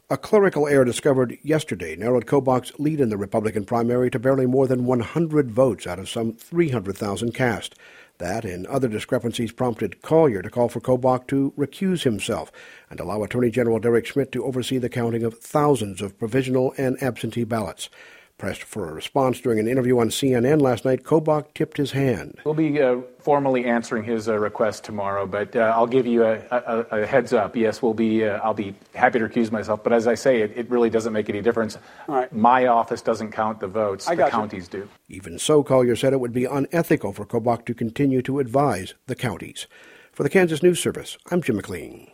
A clerical error discovered yesterday narrowed Kobach's lead in the Republican primary to barely more than 100 votes out of some 300,000 cast. That and other discrepancies prompted Collier to call for Kobach to recuse himself and allow Attorney General Derek Schmidt to oversee the counting of thousands of provisional and absentee ballots. Pressed for a response during an interview on CNN last night, Kobach tipped his hand. We'll be formally answering his request tomorrow, but I'll give you a heads up. Yes, I'll be happy to recuse myself, but as I say, it really doesn't make any difference. All right. My office doesn't count the votes. The counties do. Even so, Collier said it would be unethical for Kobach to continue to advise the counties. For the Kansas News Service, I'm Jim McLean.